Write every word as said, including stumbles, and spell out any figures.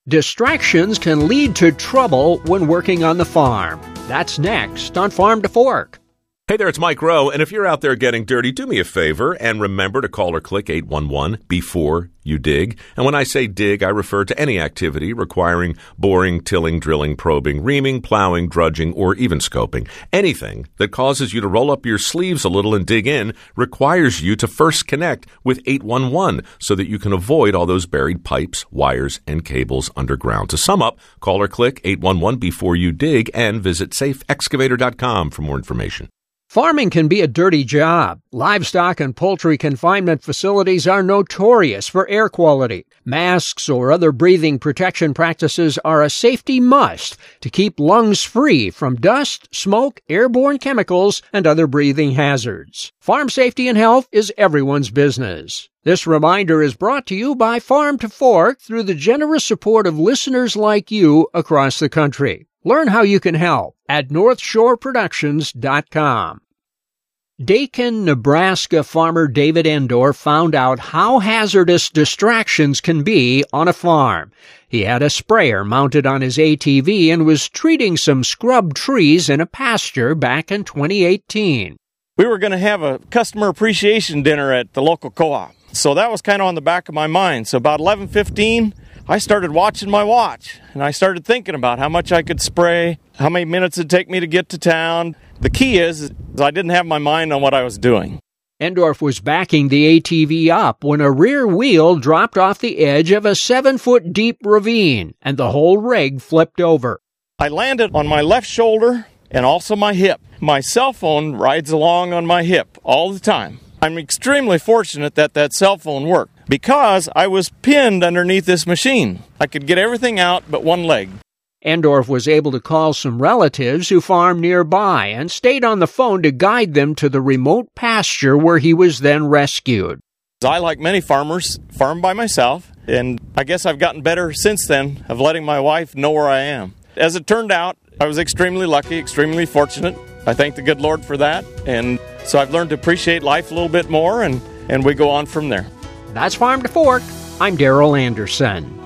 Distractions can lead to trouble when working on the farm. That's next on Farm to Fork. Hey there, it's Mike Rowe, and if you're out there getting dirty, do me a favor and remember to call or click eight one one before you dig. And when I say dig, I refer to any activity requiring boring, tilling, drilling, probing, reaming, plowing, drudging, or even scoping. Anything that causes you to roll up your sleeves a little and dig in requires you to first connect with eight one one so that you can avoid all those buried pipes, wires, and cables underground. To sum up, call or click eight one one before you dig and visit safe excavator dot com for more information. Farming can be a dirty job. Livestock and poultry confinement facilities are notorious for air quality. Masks or other breathing protection practices are a safety must to keep lungs free from dust, smoke, airborne chemicals, and other breathing hazards. Farm safety and health is everyone's business. This reminder is brought to you by Farm to Fork through the generous support of listeners like you across the country. Learn how you can help at north shore productions dot com. Dakin, Nebraska farmer David Endorf found out how hazardous distractions can be on a farm. He had a sprayer mounted on his A T V and was treating some scrub trees in a pasture back in twenty eighteen. We were going to have a customer appreciation dinner at the local co-op, so that was kind of on the back of my mind. So about eleven fifteen, I started watching my watch, and I started thinking about how much I could spray, how many minutes it'd take me to get to town. The key is, is I didn't have my mind on what I was doing. Endorf was backing the A T V up when a rear wheel dropped off the edge of a seven-foot deep ravine, and the whole rig flipped over. I landed on my left shoulder and also my hip. My cell phone rides along on my hip all the time. I'm extremely fortunate that that cell phone worked because I was pinned underneath this machine. I could get everything out but one leg. Endorf was able to call some relatives who farm nearby and stayed on the phone to guide them to the remote pasture where he was then rescued. I, like many farmers, farm by myself, and I guess I've gotten better since then of letting my wife know where I am. As it turned out, I was extremely lucky, extremely fortunate. I thank the good Lord for that, and so I've learned to appreciate life a little bit more, and, and we go on from there. That's Farm to Fork. I'm Darrell Anderson.